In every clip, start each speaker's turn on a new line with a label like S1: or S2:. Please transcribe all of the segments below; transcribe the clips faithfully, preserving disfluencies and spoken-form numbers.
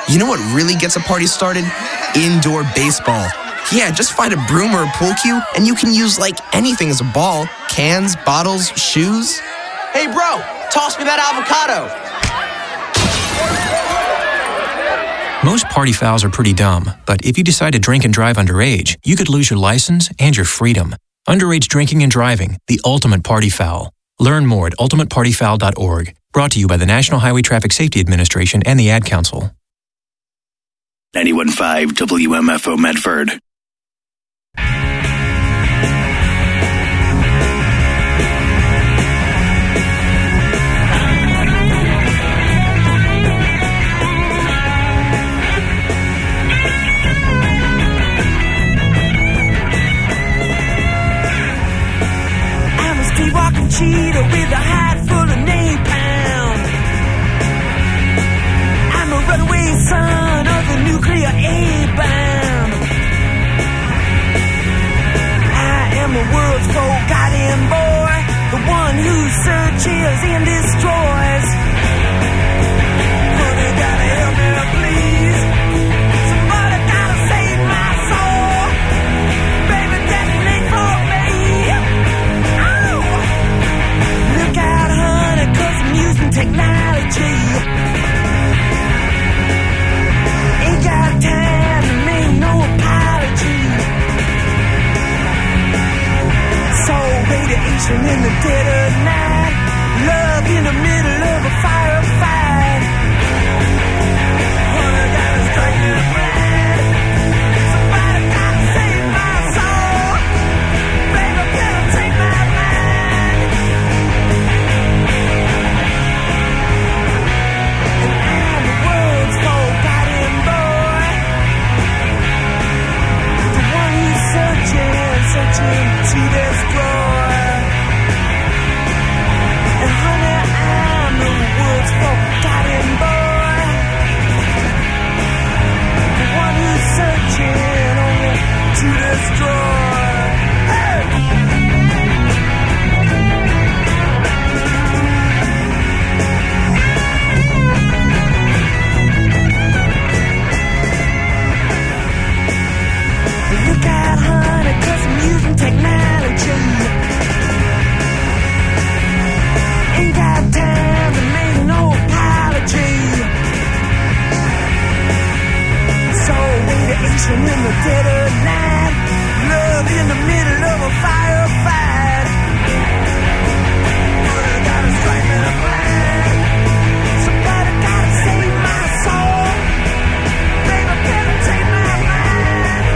S1: You know what really gets a party started? Indoor baseball. Yeah, just find a broom or a pool cue, and you can use like anything as a ball. Cans, bottles, shoes.
S2: Hey bro, toss me that avocado.
S3: Most party fouls are pretty dumb, but if you decide to drink and drive underage, you could lose your license and your freedom. Underage drinking and driving, the ultimate party foul. Learn more at ultimate party foul dot org. Brought to you by the National Highway Traffic Safety Administration and the Ad Council.
S4: ninety-one point five W M F O Medford.
S5: Walking cheetah with a hide full of napalm. I'm a runaway son of the nuclear A-bomb. I am the world's forgotten boy, the one who searches and destroys. Honey, gotta help me, please. Somebody gotta save my soul. Baby, detonate for me. Look out, honey, 'cause I'm using technology. Ain't got time to make no apology. So radiation in the dead of night, love in the middle of a firefight. Honey, gotta strike me blind. Somebody gotta save my soul. Baby, better take my mind. Searching to destroy. And honey, I'm the world's forgotten boy, the one who's searching only to destroy. Hey! Look out, honey, 'cause I'm using technology. Ain't got time to make no apology. So radiation in the dead of night, love in the middle of a firefight. Honey, gotta strike me blind. Somebody gotta save my soul. Baby, better take my mind.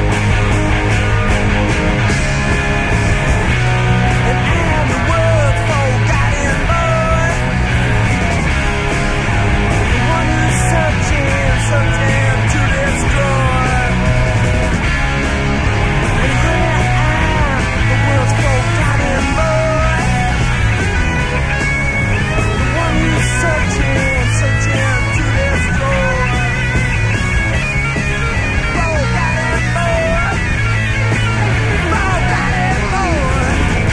S5: And I'm the world's forgotten boy, the one who's searching, searching to destroy. And here I'm the world's forgotten boy, the one who's searching, searching to destroy. Forgotten boy, forgotten boy.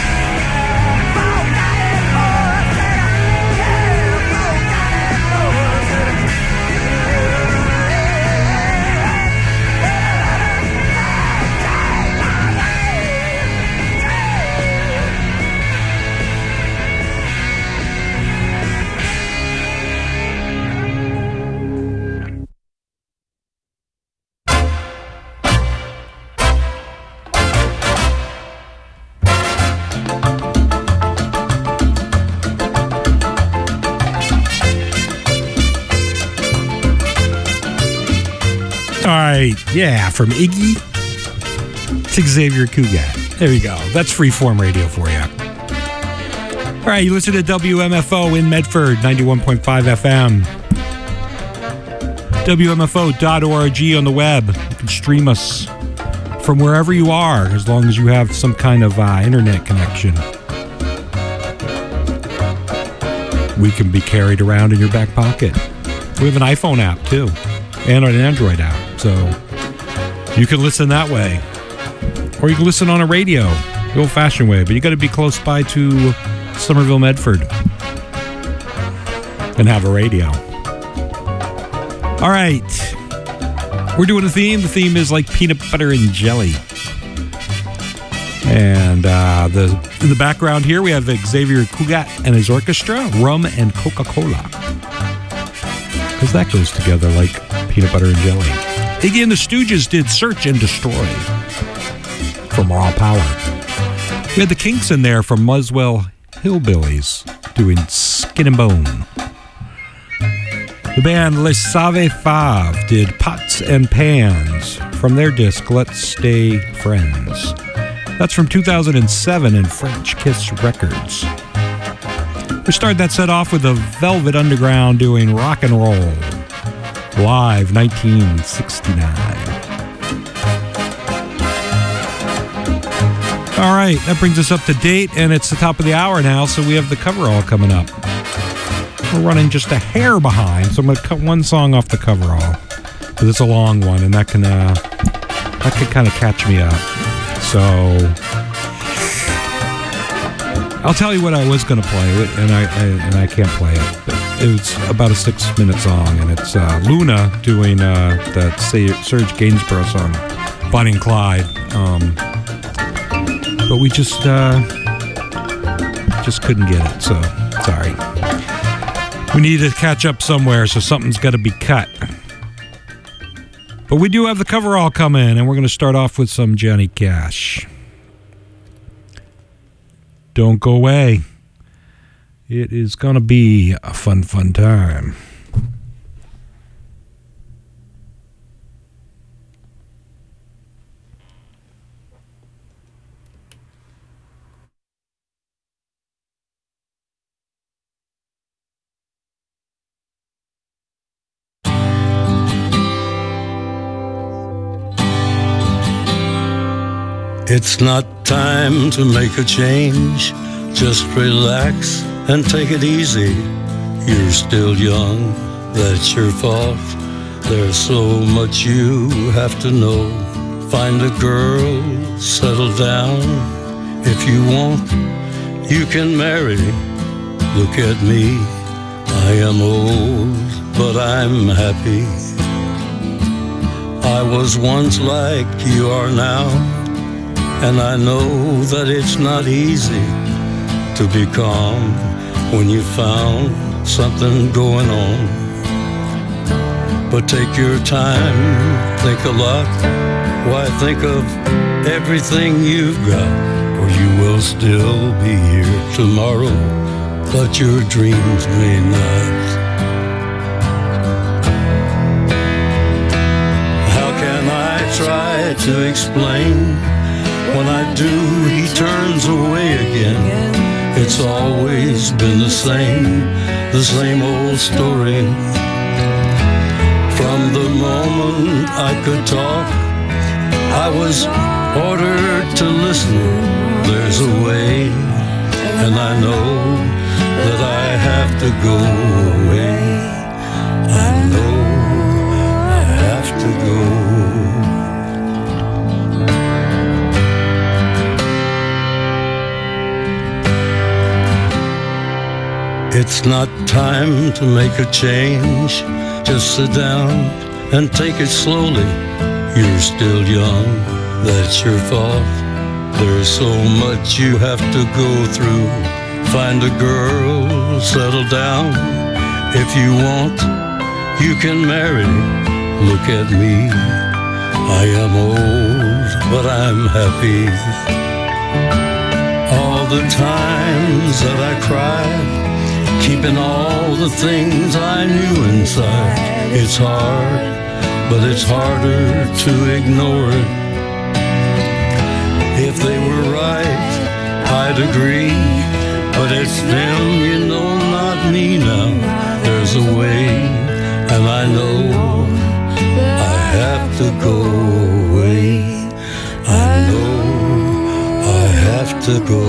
S6: All right, yeah, from Iggy to Xavier Cugat. There we go. That's freeform radio for you. All right, you listen to W M F O in Medford, ninety-one point five F M. W M F O dot org on the web. You can stream us from wherever you are, as long as you have some kind of uh, internet connection. We can be carried around in your back pocket. We have an iPhone app, too, and an Android app. So you can listen that way. Or you can listen on a radio, the old-fashioned way. But you got to be close by to Somerville, Medford, and have a radio. All right. We're doing a theme. The theme is like peanut butter and jelly. And uh, the in the background here, we have Xavier Cugat and his orchestra, Rum and Coca-Cola. Because that goes together like peanut butter and jelly. Iggy and the Stooges did Search and Destroy from Raw Power. We had the Kinks in there from Muswell Hillbillies doing Skin and Bone. The band Les Save Faves did Pots and Pans from their disc Let's Stay Friends. That's from two thousand seven in French Kiss Records. We started that set off with the Velvet Underground doing Rock and Roll, live nineteen sixty-nine. All right, that brings us up to date, and it's the top of the hour now, so we have the coverall coming up. We're running just a hair behind, so I'm going to cut one song off the coverall, because it's a long one, and that can uh, that can kind of catch me up. So I'll tell you what I was going to play, and I, I and I can't play it. But it was about a six-minute song, and it's uh, Luna doing uh, that Serge Gainsborough song, Bonnie and Clyde. Um, but we just uh, just couldn't get it, so sorry. We need to catch up somewhere, so something's got to be cut. But we do have the coverall coming, and we're going to start off with some Johnny Cash. Don't go away. It is going to be a fun, fun time.
S7: It's not time to make a change. Just relax and take it easy. You're still young, that's your fault. There's so much you have to know. Find a girl, settle down. If you want, you can marry. Look at me, I am old, but I'm happy. I was once like you are now, and I know that it's not easy to be calm when you found something going on. But take your time, think a lot. Why, think of everything you've got, for you will still be here tomorrow, but your dreams may not. How can I try to explain? When I do, he turns away again. It's always been the same, the same old story. From the moment I could talk, I was ordered to listen. There's a way, and I know that I have to go away. I know I have to go. It's not time to make a change. Just sit down and take it slowly. You're still young, that's your fault. There's so much you have to go through. Find a girl, settle down. If you want, you can marry. Look at me, I am old, but I'm happy. All the times that I cried, keeping all the things I knew inside. It's hard, but it's harder to ignore it. If they were right, I'd agree, but it's them, you know, not me now. There's a way, and I know I have to go away. I know I have to go.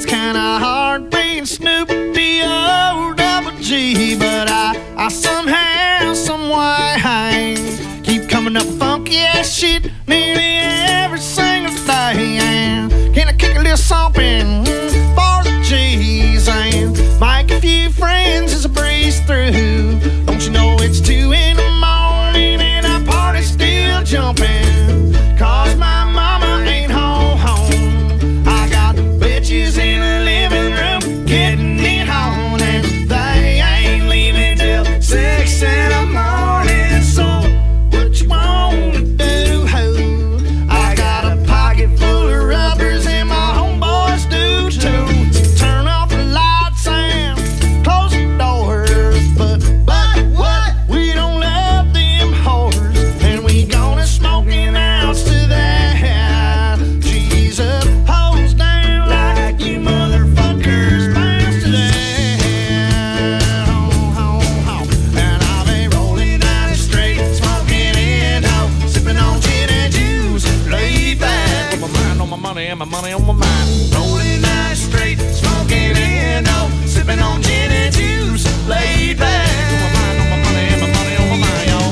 S8: it's kinda hard being Snoop D O double G, but I, I somehow, someway keep coming up with funky ass shit nearly every single day. And can I kick a little something for the G's and make a few friends as I breeze through? Don't you know it's two in the morning and our party's still jumping? Cause my mama ain't home, home. I got bitches in the living room getting it on, and they ain't leaving till six in the morning. So what you wanna do, ho? I got a pocket full of rubbers and my homeboys do too. Turn off the lights and close the doors, but but what? We don't love them whores, and we gonna smoking out to that. Jesus, hose down like you motherfuckers bounce to that. Ho, ho, ho. And I'll be rolling down the street, smoking in, ho, sipping on gin and juice, laid back with my mind on my money and my money on my mind. Rolling down the street, smoking in, ho, sipping on gin and juice, laid back with my mind on my money and my money on my mind, y'all.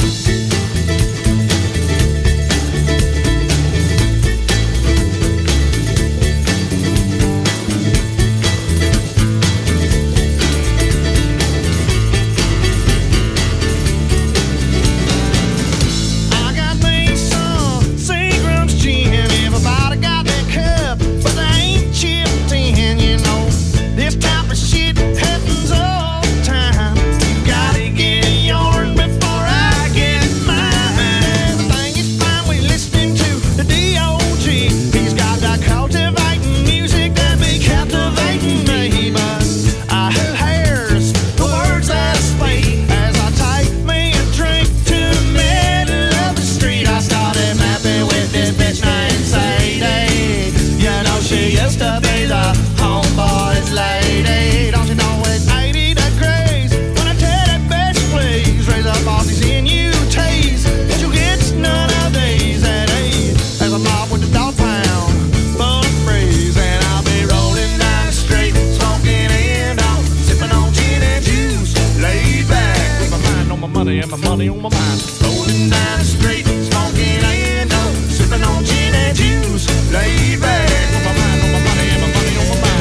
S8: I got me some Seagram's gin. Everybody got that cup, but they ain't chipped in, you know. This type of shit happens all the time. You gotta get yours before I get mine. Everything is fine, we listening to the D O G. He's got that cultivating music that be captivating me, but I who hears the words that I speak as I take me a drink to the middle of the street. I started mapping with this bitch named Sadie. You know she used to be the homeboy's lady. Don't you know it's eighty degrees when I tell that bitch please raise up all these N U Ts, but you get none of these at ease as I'm off with the dog pound full of freeze. And I'll be rolling down the street, smoking in, out, sipping on gin and juice, laid back with my mind on my money and my money on my mind. Rolling down the street, smoking in, out, sipping on gin and juice, laid back with my mind on my money and my money on my mind.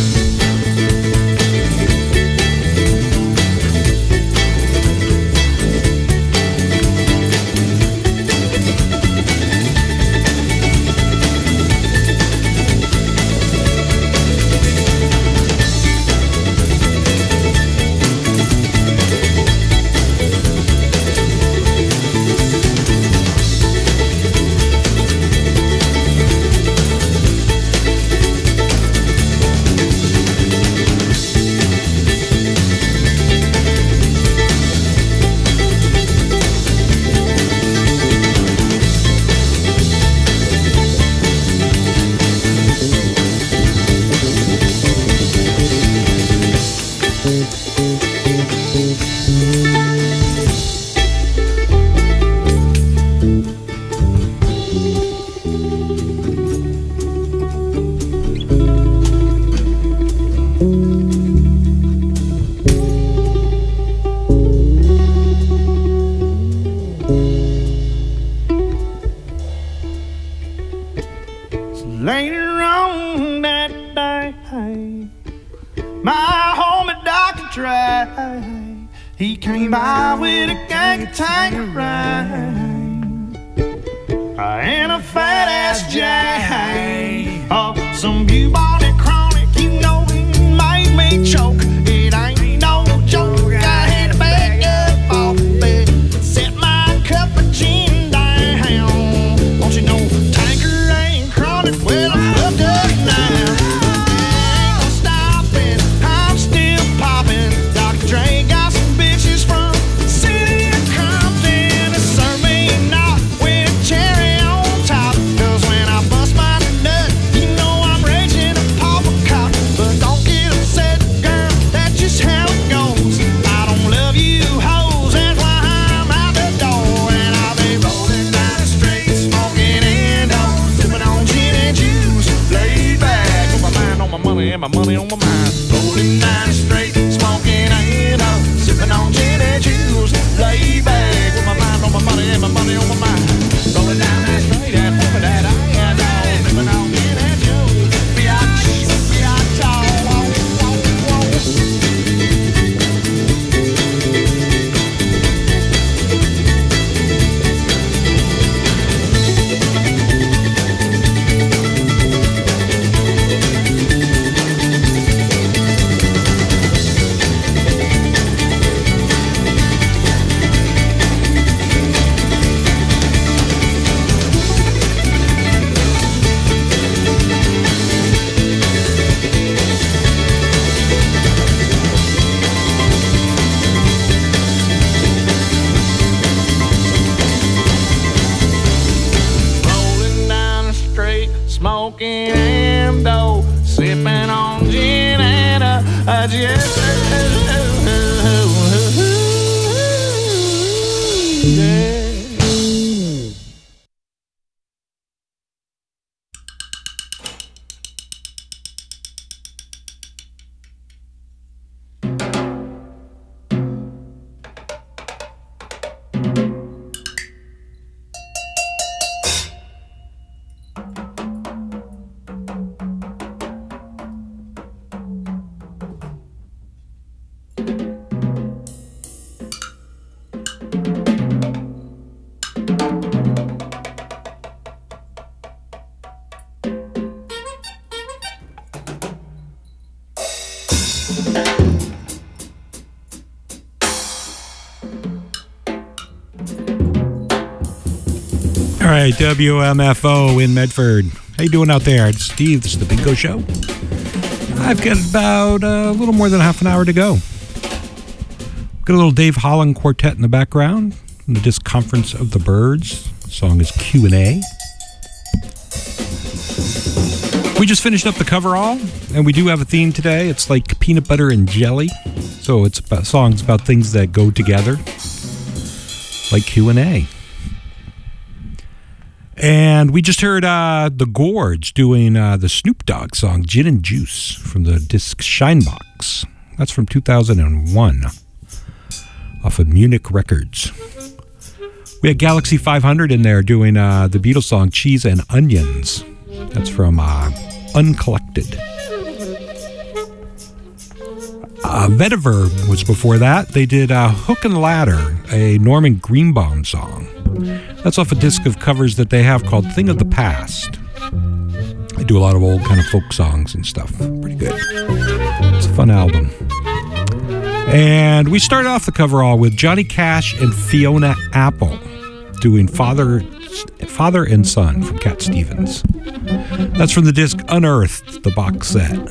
S8: Later on that day, my homie Doctor Dre, he came by with a gang of Tanqueray and a fat ass J. Oh, some bubonic chronic, you know it made me choke. It ain't no joke. I had to back up off it, set my cup of gin down. Don't you know Tanqueray and chronic? Well, I'm hooked up now. Ain't no stopping, I'm still popping. Doctor Dre got some bitches from the city of Compton to serve me not with cherry on top. 'Cause when I and my money on my mind. Rolling down the street, smoking and uh, sipping on gin and juice. Lay back with my mind on my money and my money on my mind. Rolling down that street and pumping that iron dog, sipping on gin and juice. Biatch, biatch, oh, oh, oh, oh. Smoking and dough, sipping on gin and a, a gin. Yeah.
S6: All right, W M F O in Medford. How you doing out there? It's Steve. This is the Bingo Show. I've got about a little more than half an hour to go. Got a little Dave Holland quartet in the background from the disc Conference of the Birds. The song is Q and A. We just finished up the coverall, and we do have a theme today. It's like peanut butter and jelly. So it's about songs about things that go together, like Q and A. And we just heard uh, The Gorge doing uh, the Snoop Dogg song Gin and Juice from the disc Shinebox. That's from two thousand one off of Munich Records. We had Galaxy five hundred in there doing uh, the Beatles song Cheese and Onions. That's from uh, Uncollected. Uh, Vetiver was before that. They did uh, Hook and Ladder, a Norman Greenbaum song. That's off a disc of covers that they have called Thing of the Past. They do a lot of old kind of folk songs and stuff. Pretty good. It's a fun album. And we started off the coverall with Johnny Cash and Fiona Apple doing Father, Father and Son from Cat Stevens. That's from the disc Unearthed, the box set.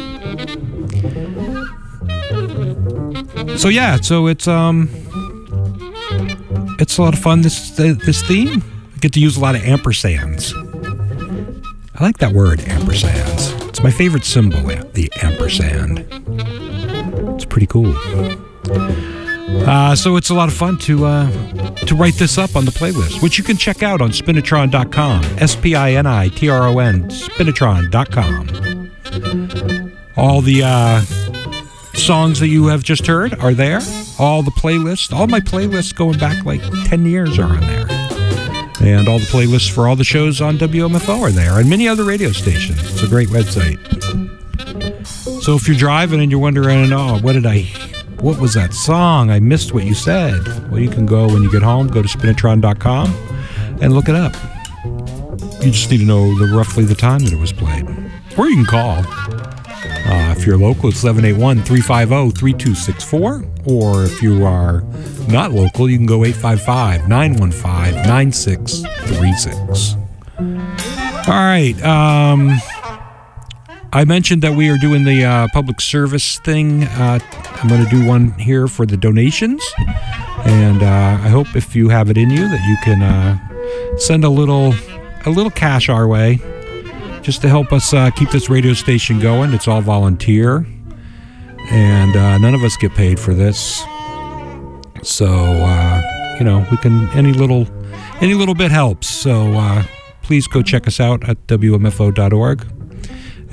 S6: So yeah, so it's um, it's a lot of fun. This this theme, I get to use a lot of ampersands. I like that word, ampersands. It's my favorite symbol, the ampersand. It's pretty cool. Uh, so it's a lot of fun to uh, to write this up on the playlist, which you can check out on spinitron dot com. S P I N I T R O N, spinitron dot com. All the uh, songs that you have just heard are there. All the playlists, all my playlists going back like ten years are on there. And all the playlists for all the shows on W M F O are there, and many other radio stations. It's a great website. So if you're driving and you're wondering, oh, what did I, what was that song? I missed what you said. Well, you can go when you get home, go to spinitron dot com and look it up. You just need to know the, roughly the time that it was played. Or you can call. Uh, if you're local, it's seven eight one, three five zero, three two six four. Or if you are not local, you can go eight five five, nine one five, nine six three six. All right. Um, I mentioned that we are doing the uh, public service thing. Uh, I'm going to do one here for the donations. And uh, I hope if you have it in you that you can uh, send a little, a little cash our way just to help us uh, keep this radio station going. It's all volunteer. And uh, none of us get paid for this. So, uh, you know, we can, any little, any little bit helps. So uh, please go check us out at W M F O dot org.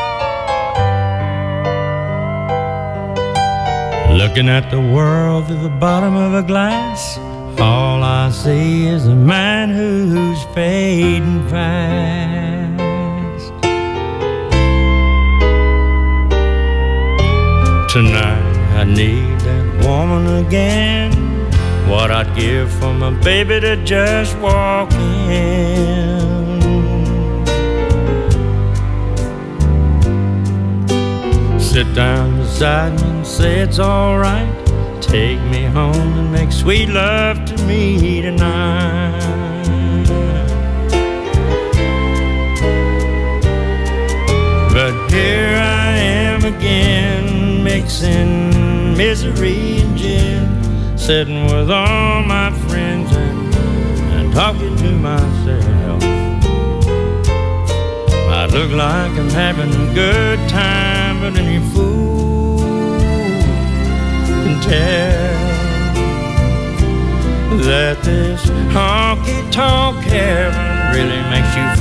S9: Looking at the world through the bottom of a glass, all I see is a man who's fading fast. Tonight I need that woman again, what I'd give for my baby to just walk in. Sit down beside me and say it's all right. Take me home and make sweet love to me tonight. But here I am again, mixing misery and gin, sitting with all my friends and, and talking to myself. I look like I'm having a good time, but any fool can tell that this honky-tonk heaven really makes you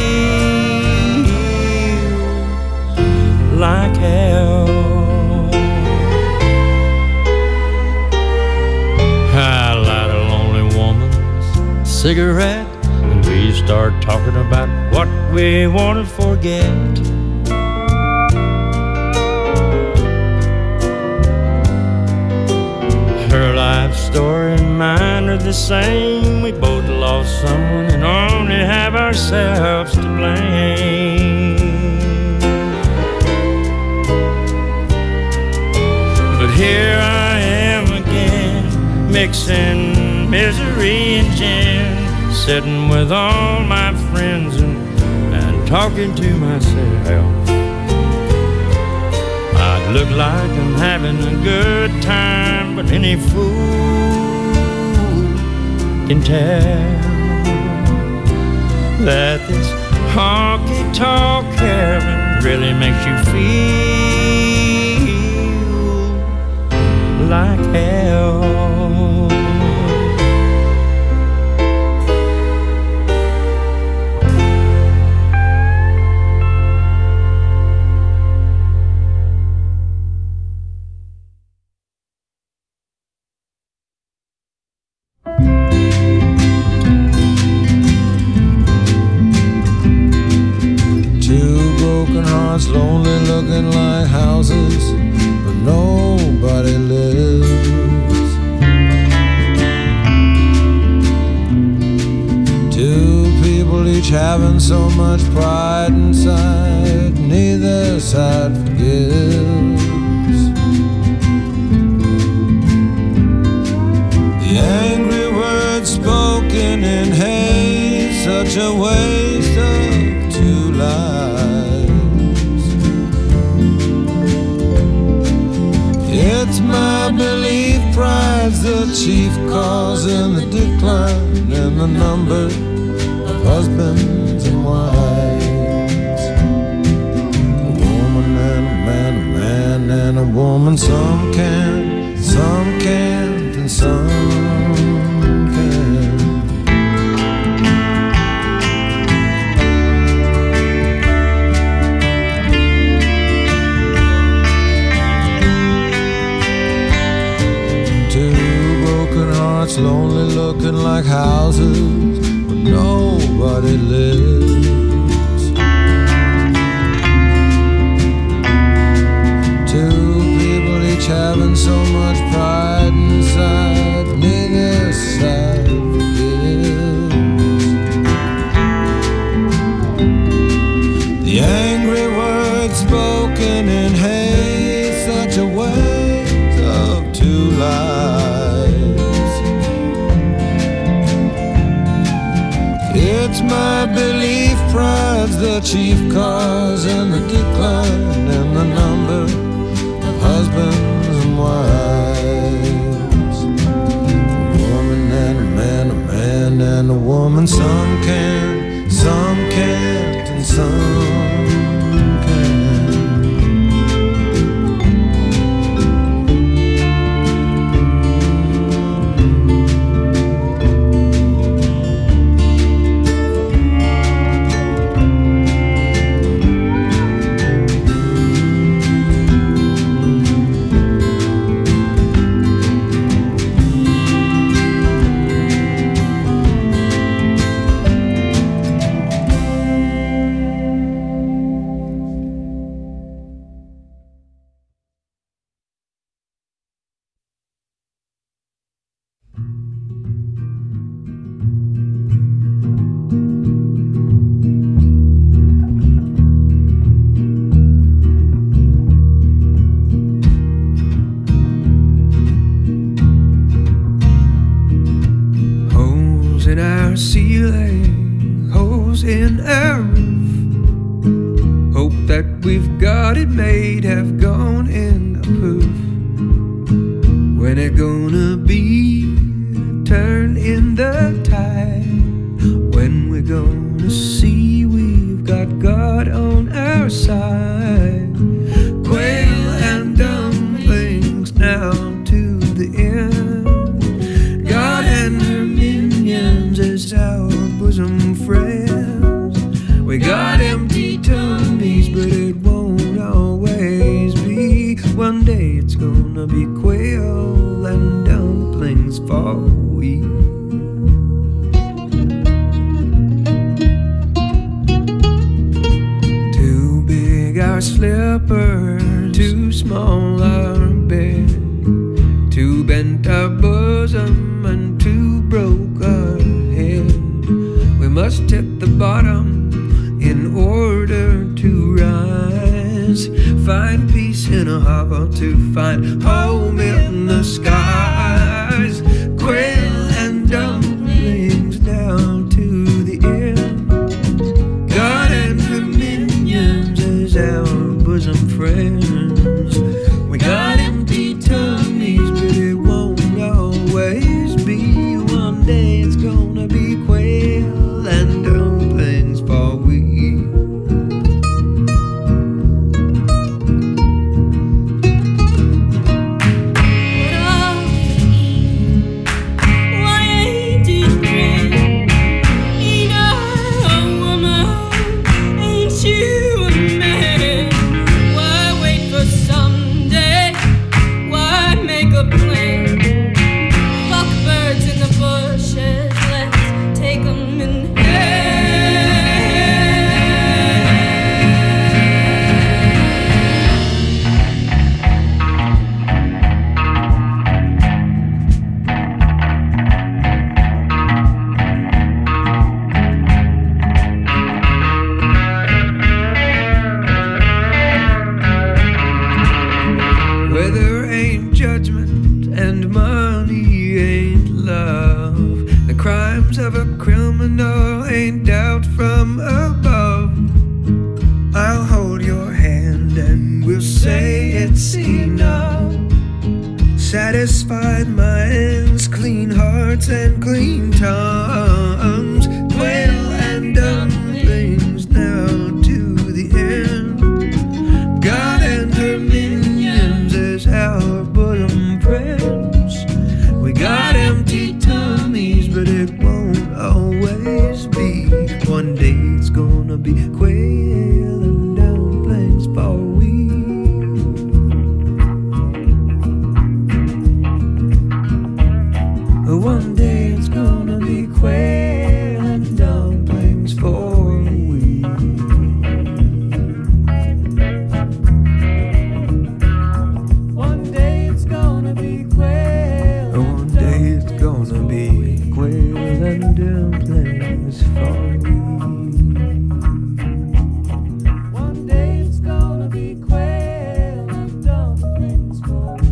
S9: feel like hell. I light a lonely woman's cigarette, and we start talking about what we want to forget. Her life story and mine are the same. We both lost someone and only have ourselves to blame. But here I am again, mixing misery and gin, sitting with all my friends and, and talking to myself. I'd look like I'm having a good time, but any fool can tell that this honky-tonk heaven really makes you feel like hell.
S10: Lonely looking like houses, but nobody lives. Two people each having so much pride inside, neither side forgives. The angry words spoken in hate, such a waste of two lives. It's my belief pride's the chief cause in the decline in the number of husbands and wives. A woman and a man, a man and a woman. Some can, some can't, and some can. Lonely looking like houses, but nobody lives. Two people each having so much pride inside, neither side forgives. The angry words spoken in hate, such a waste of two lives. It's my belief pride's the chief cause in the decline in the number of husbands and wives. A woman and a man, a man and a woman. Some can, some can't, and some
S11: in our ceiling, holes in our roof. Hope that we've got it made have gone in a poof. When it gonna be a turn in the tide? When we're gonna see we've got God on our side? Quail and dumplings now to the end. God and her minions as our bosom friends. We got empty tummies, but it won't always be. One day it's gonna be quail and dumplings for we. Too big our slipper, too small our bed. Too bent our bosom and too broke our head. We must hit the bottom in order to rise. Find peace in a harbor to find home in the skies. Quail and dumplings down to the end. God and her minions as our bosom friends. We got empty tummies, but it won't always be. One day it's gonna be quail and dumplings for we. Satisfied minds, clean hearts, and clean tongues. Quail and dumplings now to the end. God and her minions as our bosom friends. We got empty tummies, but it won't always be. One day it's gonna be quail and dumplings for we. One day it's gonna be quail and dumplings for we. One day it's gonna be quail. One day it's gonna be quail and dumplings for we. One day it's gonna be quail and dumplings for we.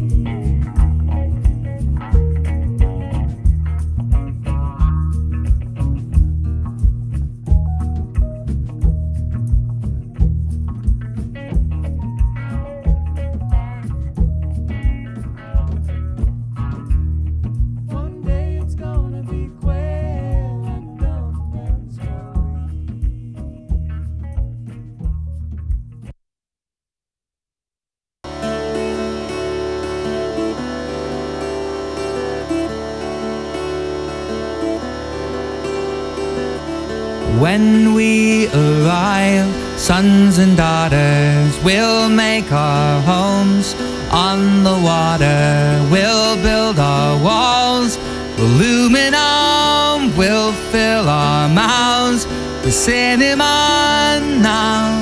S12: When we arrive, sons and daughters, we'll make our homes on the water. We'll build our walls, aluminum, we'll fill our mouths with cinema now.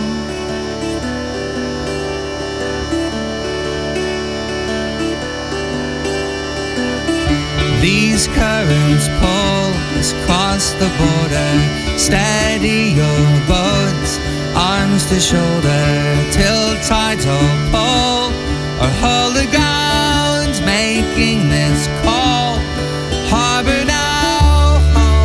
S12: These currents pull us across the border. Steady your boats, arms to shoulder, till tides all pull or hold the ground, making this call. Harbor now,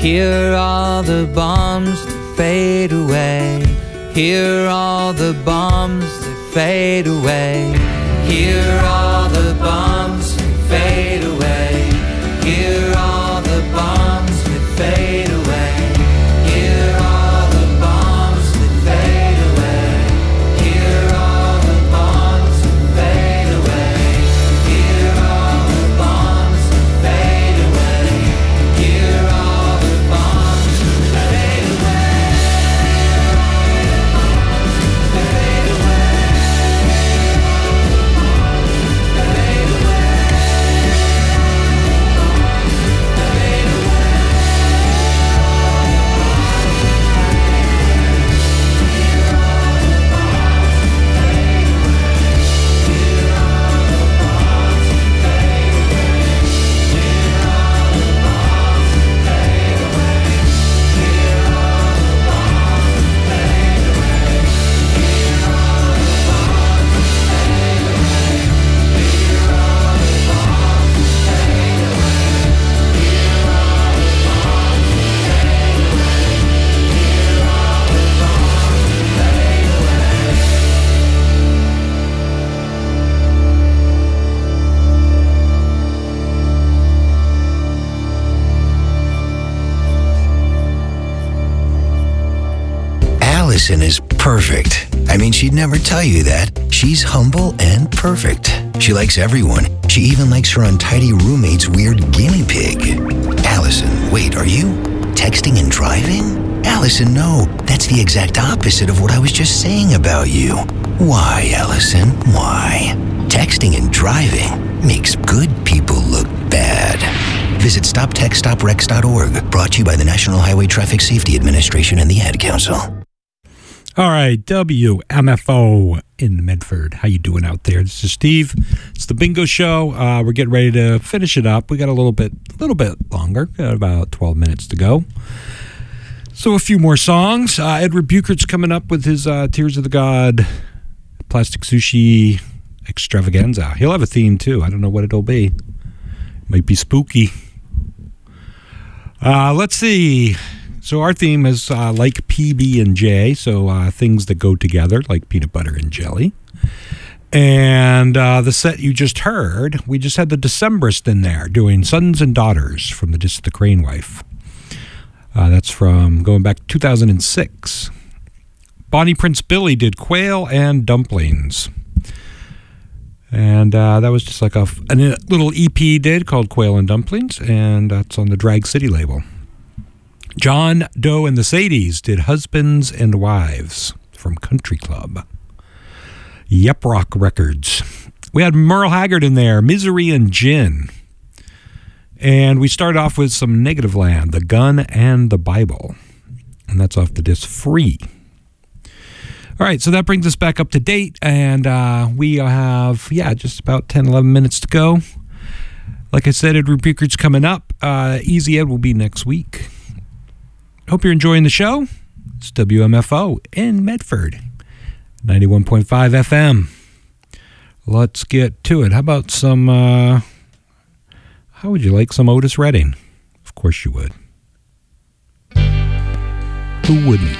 S12: Hear all the bombs that fade away. Hear all the bombs that fade away. Hear all the bombs that fade away. Hear all the bombs that fade away. Hear all the bombs that fade away. Hear all the bombs that fade away. Hear all the bombs that fade away. Hear all the bombs that fade away. Fade away. Fade
S13: Allison is perfect. I mean, she'd never tell you that. She's humble and perfect. She likes everyone. She even likes her untidy roommate's weird guinea pig. Allison, wait, are you texting and driving? Allison, no. That's the exact opposite of what I was just saying about you. Why, Allison? Why? Texting and driving makes good people look bad. Visit stop text stop wrecks dot org. Brought to you by the National Highway Traffic Safety Administration and the Ad Council.
S6: All right, W M F O in Medford. How you doing out there? This is Steve. It's the Bingo Show. Uh, we're getting ready to finish it up. We got a little bit, little bit longer. Got about twelve minutes to go. So a few more songs. Uh, Edward Buchert's coming up with his uh, Tears of the God Plastic Sushi Extravaganza. He'll have a theme too. I don't know what it'll be. Might be spooky. Uh, let's see. So our theme is uh, like P B and J, so uh, things that go together, like peanut butter and jelly. And uh, the set you just heard, we just had the Decemberist in there doing Sons and Daughters from the disc The Crane Wife. Uh, that's from going back to two thousand six. Bonnie Prince Billy did Quail and Dumplings. And uh, that was just like a, a little E P did called Quail and Dumplings, and that's on the Drag City label. John Doe and the Sadies did Husbands and Wives from Country Club. Yep Rock Records. We had Merle Haggard in there, Misery and Gin. And we started off with some Negative Land, The Gun and the Bible. And that's off the disc Free. All right, so that brings us back up to date. And uh, we have, yeah, just about ten, eleven minutes to go. Like I said, Edward Buchert's coming up. Uh, Easy Ed will be next week. Hope you're enjoying the show. It's W M F O in Medford, ninety-one point five F M. Let's get to it. How about some, uh, how would you like some Otis Redding? Of course you would. Who wouldn't?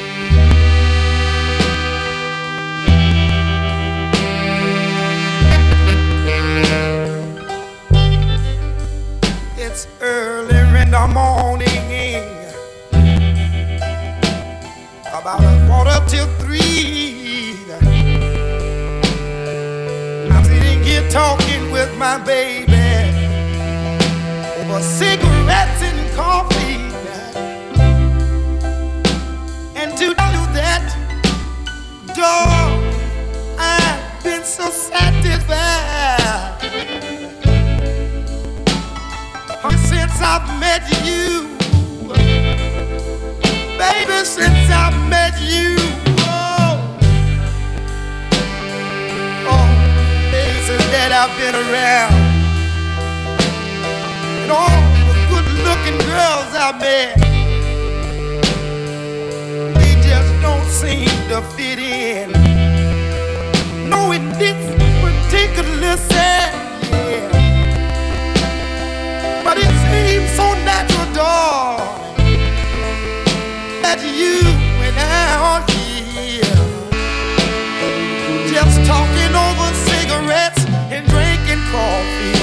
S8: It's early in the morning, about a quarter till three. I'm sitting here talking with my baby over cigarettes and coffee. And to tell you that, dog, I've been so satisfied since I've met you. Baby, since I met you, oh, oh, places that I've been around, and all the good-looking girls I met, they just don't seem to fit in. No, in this particular set, yeah, but it seems so natural, dog. met you when out here, just talking over cigarettes and drinking coffee.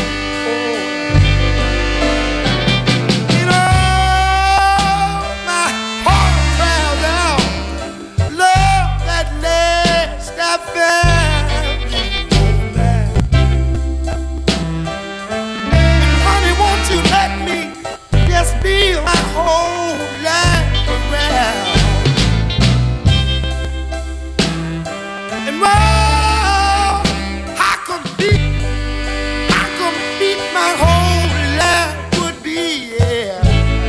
S8: You know, my heart cries out, love that last I found you. And honey, won't you let me just be my whole life around? And well, I compete, I compete my whole life would be, yeah.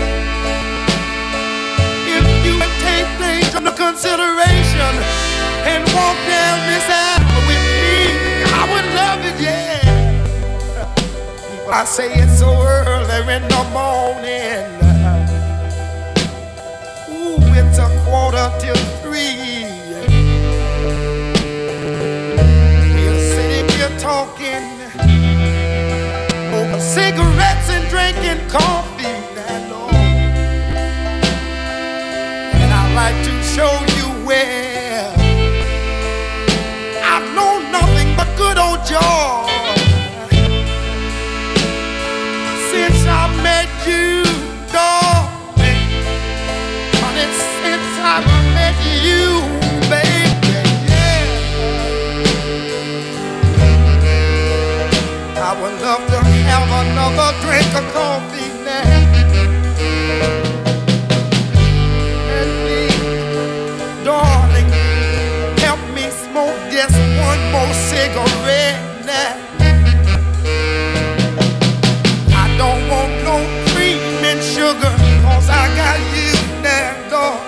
S8: If you would take things under consideration and walk down this aisle with me, I would love it, yeah. I say it's so early in the morning. Ooh, it's a quarter till three. We're sitting here talking over cigarettes and drinking coffee, that Lord. And I'd like to show you where I've known nothing but good old joy. Since I met you, darling, honey, since I met you, baby, yeah. I would love to have another drink of coffee now. And please, darling, help me smoke just one more cigarette now. Don't want no cream and sugar, cause I got you now, dog.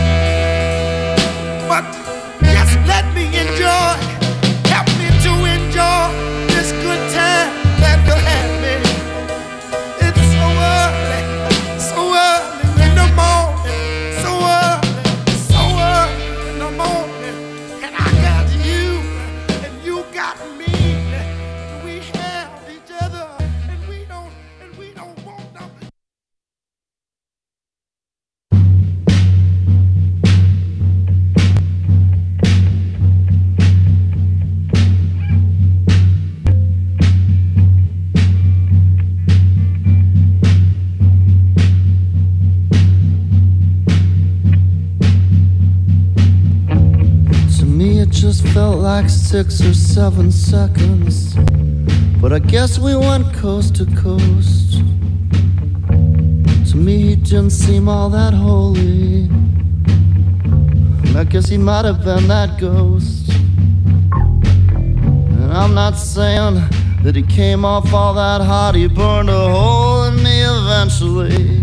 S8: But just let me enjoy, help me to enjoy this good time that you're having. It's so early, so early in the morning, so early, so early in the morning. And I got you, and you got me. We have each other, and we don't.
S10: Just felt like six or seven seconds, but I guess we went coast to coast. To me, he didn't seem all that holy, and I guess he might have been that ghost. And I'm not saying that he came off all that hot, he burned a hole in me eventually.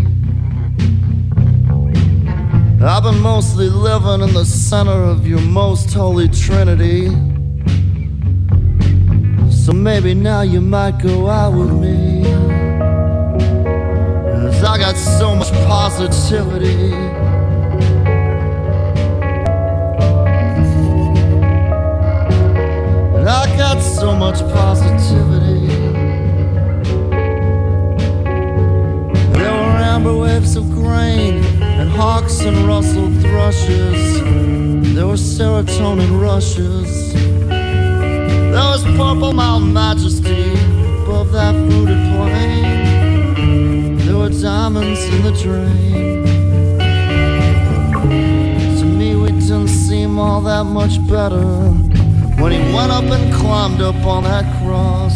S10: I've been mostly living in the center of your most holy trinity, so maybe now you might go out with me, 'cause I got so much positivity. And I got so much positivity. There were amber waves of grain and hawks and rustled thrushes. There were serotonin rushes. There was purple mountain majesty above that fruited plain. There were diamonds in the drain. To me, we didn't seem all that much better when he went up and climbed up on that cross.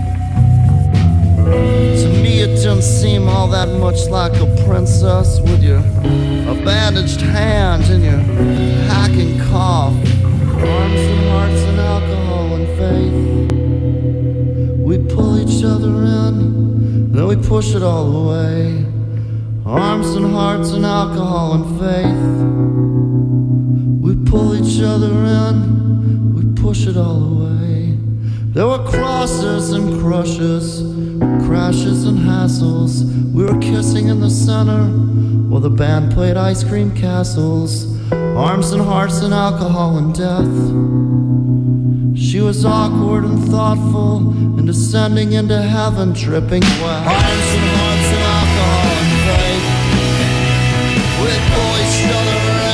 S10: To me, it didn't seem all that much like a princess with your a bandaged hand and your hacking cough, arms and hearts and alcohol and faith. We pull each other in, then we push it all away. Arms and hearts and alcohol and faith. We pull each other in, we push it all away. There were crosses and crushes, crashes and hassles. We were kissing in the center while the band played Ice Cream Castles. Arms and hearts and alcohol and death. She was awkward and thoughtful and descending into heaven, dripping wet. Arms and hearts and alcohol and faith. We'd pull each other in.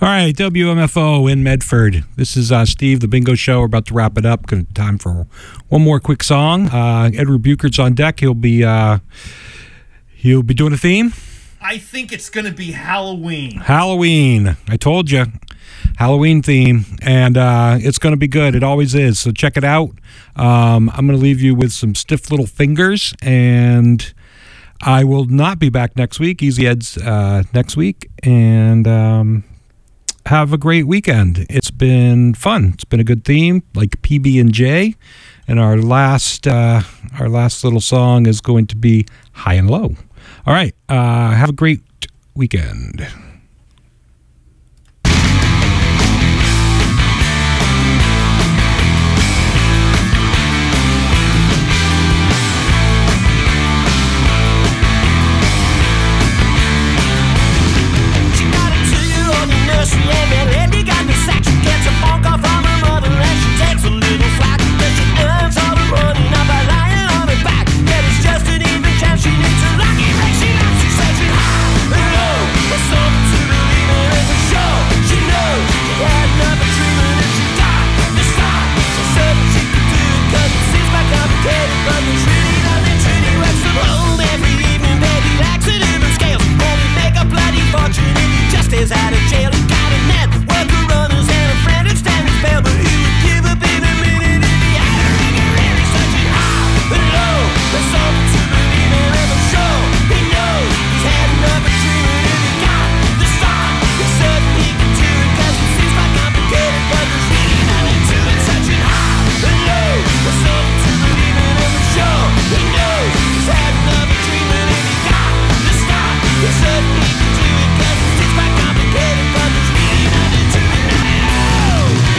S6: All right, W M F O in Medford. This is uh, Steve, the Bingo Show. We're about to wrap it up. Good time for one more quick song. Uh, Edward Buchert's on deck. He'll be uh, he'll be doing a theme.
S14: I think it's going to be Halloween.
S6: Halloween. I told you. Halloween theme. And uh, it's going to be good. It always is. So check it out. Um, I'm going to leave you with some Stiff Little Fingers. And I will not be back next week. Easy Ed's uh, next week. And um, have a great weekend. It's been fun. It's been a good theme, like P B and J. And our last, uh, our last little song is going to be High and Low. All right. Uh, have a great weekend.
S5: Is out of jail, he got a network of runners and a friend who'd stand his bail, but he would give up in a minute if he had a ring and really searching high and low. There's something to believe in, and I'm sure he knows he's had enough of dreaming. If he got the start, he's certain he can do it, cause it seems quite complicated, but there's really nothing to it. Searching high and low, there's something to believe in, and I'm sure he knows he's had enough of dreaming. If he got the start, he's certain he can do it, cause it seems quite complicated, but there's really nothing to it now.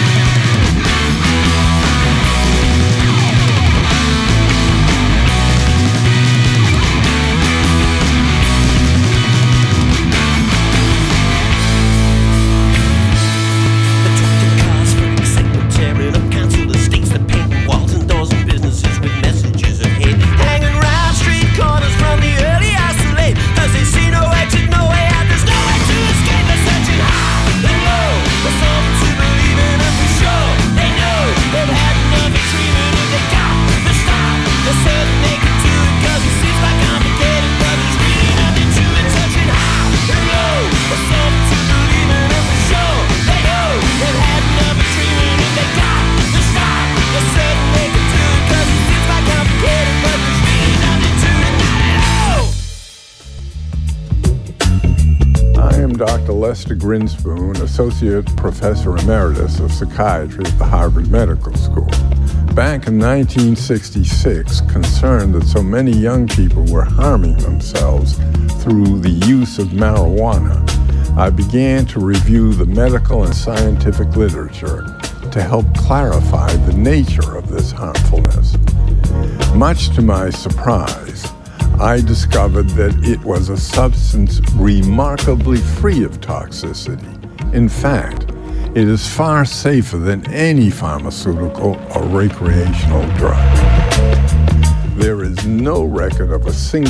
S5: The trucking cars for excitement, tearing up council estates, the painting walls and doors and businesses with messages of hate, hanging round street corners from the early hours to late, cause they see no exit, no way out, there's no way to escape. They're searching high and low, there's something to believe in, and for sure they know they've had enough of dreaming. If they got the start, they're certain they can do it, cause it seems quite complicated, but there's really nothing to it. Searching high and low, there's something to believe in, and for sure they know they've had enough of dreaming. If they got the start, they're certain they can do it, cause it seems quite complicated, but there's really nothing to it. Not at all.
S15: I am Doctor Lester Grinspoon, Associate Professor Emeritus of Psychiatry at the Harvard Medical School. Back in nineteen sixty-six, concerned that so many young people were harming themselves through the use of marijuana, I began to review the medical and scientific literature to help clarify the nature of this harmfulness. Much to my surprise, I discovered that it was a substance remarkably free of toxicity. In fact, it is far safer than any pharmaceutical or recreational drug. There is no record of a single